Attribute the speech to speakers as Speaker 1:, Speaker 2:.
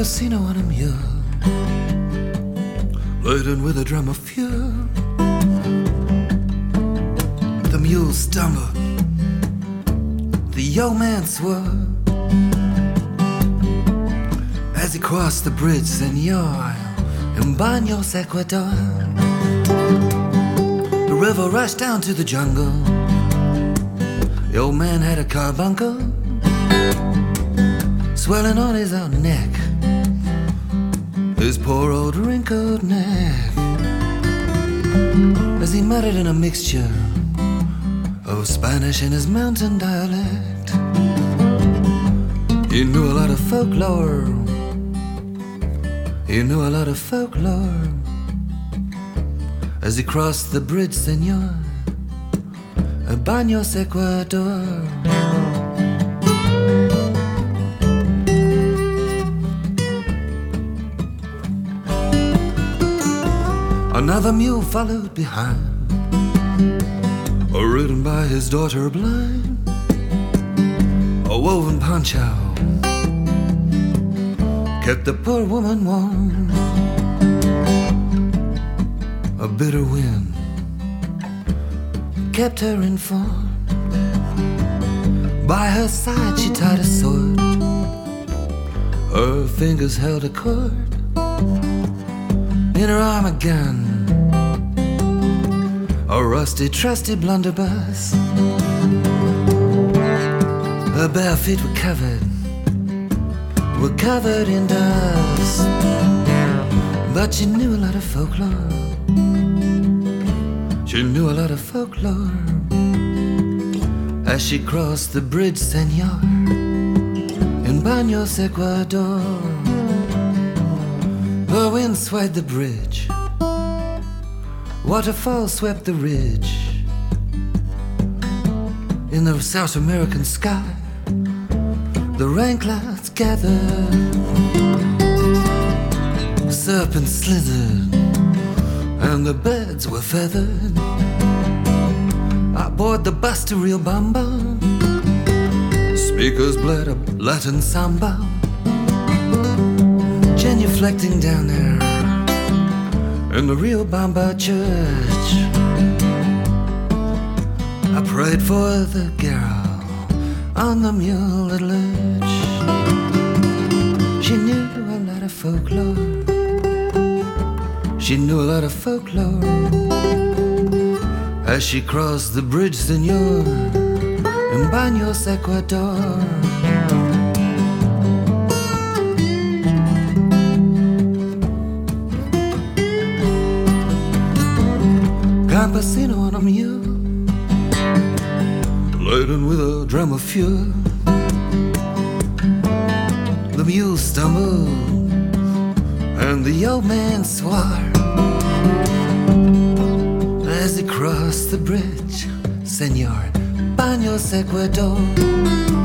Speaker 1: campesino on a mule, laden with a drum of fuel. The mule stumbled, the old man swore as he crossed the bridge, Senor, in Baños, Ecuador. The river rushed down to the jungle. The old man had a carbuncle swelling on his own neck, his poor old wrinkled neck, as he muttered in a mixture of Spanish and his mountain dialect. He knew a lot of folklore. He knew a lot of folklore as he crossed the bridge, Senor, at Baños, Ecuador. Another mule followed behind, ridden by his daughter blind, a woven poncho kept the poor woman warm. A bitter wind kept her informed. By her side she tied a sword, her fingers held a cord. In her arm a gun, a rusty, trusty blunderbuss. Her bare feet were covered in dust. But she knew a lot of folklore. She knew a lot of folklore as she crossed the bridge, Senor, in Baños, Ecuador. The wind swayed the bridge, waterfalls swept the ridge. In the South American sky, the rain clouds gathered, serpents slithered, and the birds were feathered. Aboard the bus to Riobamba, speakers bled a Latin samba, genuflecting down there in the Riobamba church. I prayed for the girl on the mule that lurched. She knew a lot of folklore. She knew a lot of folklore as she crossed the bridge, Senor, in Baños, Ecuador. Campesino on a mule, laden with a drum of fuel. The mule stumbled and the old man swore as he crossed the bridge, Senor, Baños, Ecuador.